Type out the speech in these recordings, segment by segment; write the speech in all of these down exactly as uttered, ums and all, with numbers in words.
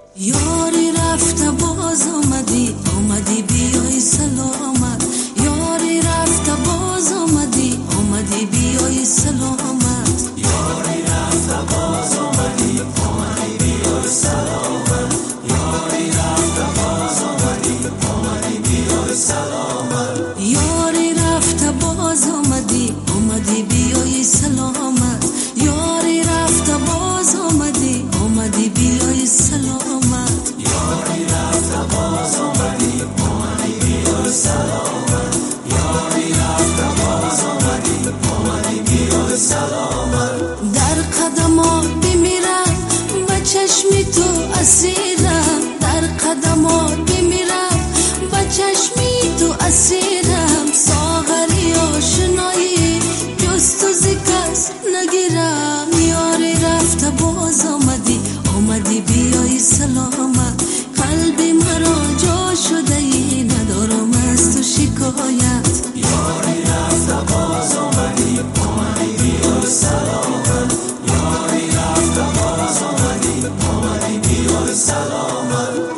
یاری رفته باز آمدی، آمدی بیای سلامت. یاری رفته باز آمدی، آمدی بیای سلامت. یاری رفته باز آمدی، آمدی بیای سلامت. یاری رفته باز آمدی، آمدی بیای سلامت. یاری رفته باز آمدی، آمدی بیای سلامت. یاری رفته باز آمدی، آمدی بیای سلامت. یاری رفته باز آمدی، آمدی بیای سلامت. یاری رفته باز آمدی، آمدی بیای سلامت. در قدمات بمیرم و چشمی تو اسیرم. در قدمات بمیرم و چشمی تو اسیرم. ساغری آشنایی جز تو ز کس نگیرم. یاری رفته باز آمدی، آمدی بیای سلامت. قلبی مرا جا شده ای، ندارم از تو شکایت. یاری رفته باز آمدی، آمدی بیای سلامت. یاری رفته باز آمدی، آمدی بیای سلامت.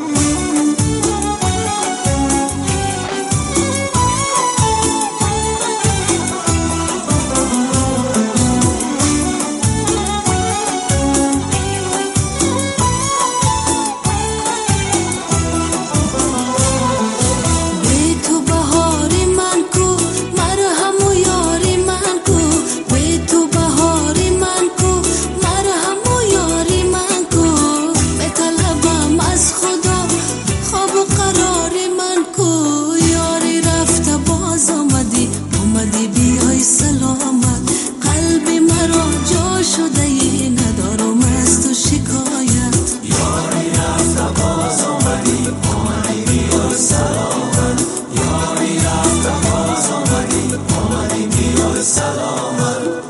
آمدی بیای سلامت. قلبی مرا جا شده ای، ندارم از تو شکایت. یاری رفته باز آمدی، آمدی بیای سلامت. یاری رفته باز آمدی، آمدی بیای سلامت.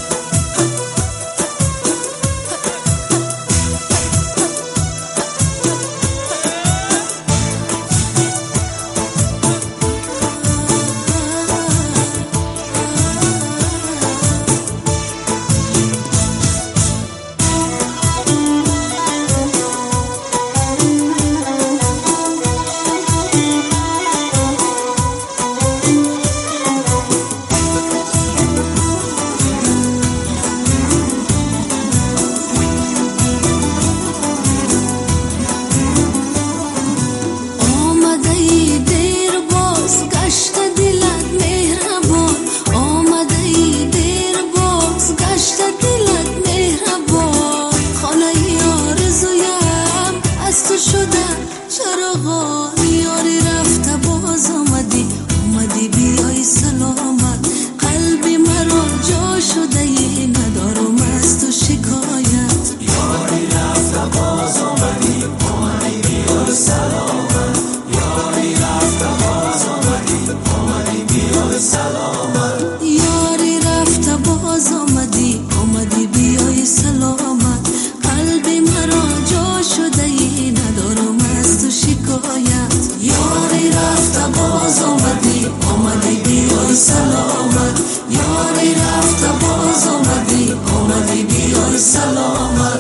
یاری رفته باز آمدی، آمدی بیای سلامت. قلبی مرا جا شده ای، ندارم از تو شکایت. یاری رفته باز آمدی، آمدی بیای سلامت. یاری رفته باز آمدی، آمدی بیای سلامت. یاری رفته باز آمدی، آمدی بیای سلامت. قلبی مرا جا شده ای، ندارم از تو شکایت. یاری رفته باز آمدی، آمدی بیای سلامت. یاری رفته باز آمدی، آمدی بیای سلامت.